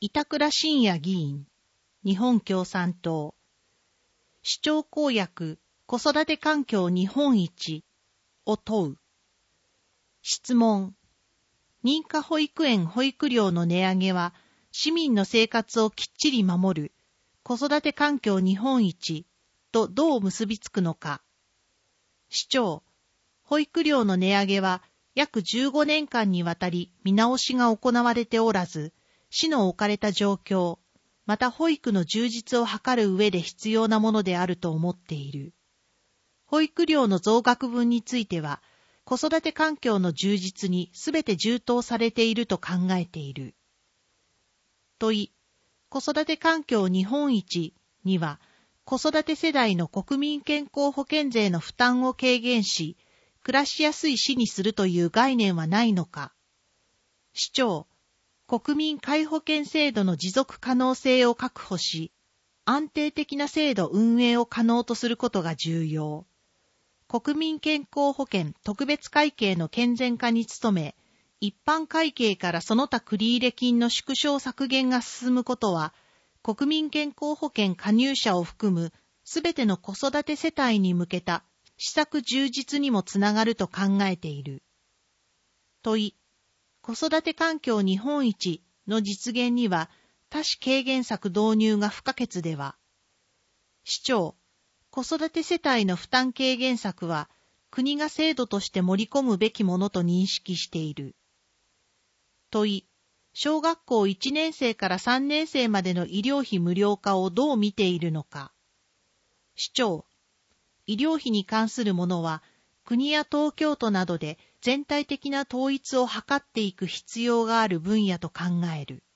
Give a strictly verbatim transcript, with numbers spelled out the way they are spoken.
板倉信也議員、日本共産党。市長公約、子育て環境日本一を問う。質問。認可保育園保育料の値上げは、市民の生活をきっちり守る、子育て環境日本一とどう結びつくのか。市長、保育料の値上げは、約じゅうごねんかんにわたり見直しが行われておらず、市の置かれた状況、また保育の充実を図る上で必要なものであると思っている。保育料の増額分については、子育て環境の充実にすべて充当されていると考えている。問い、子育て環境日本一には、子育て世代の国民健康保険税の負担を軽減し、暮らしやすい市にするという概念はないのか。市長、国民皆保険制度の持続可能性を確保し、安定的な制度運営を可能とすることが重要。国民健康保険特別会計の健全化に努め、一般会計からその他繰入金の縮小削減が進むことは、国民健康保険加入者を含むすべての子育て世帯に向けた施策充実にもつながると考えている。問い、子育て環境日本一の実現には多種軽減策導入が不可欠では。市長、子育て世帯の負担軽減策は国が制度として盛り込むべきものと認識している。問い、小学校いちねんせいからさんねんせいまでの医療費無料化をどう見ているのか。市長、医療費に関するものは国や東京都などで全体的な統一を図っていく必要がある分野と考える。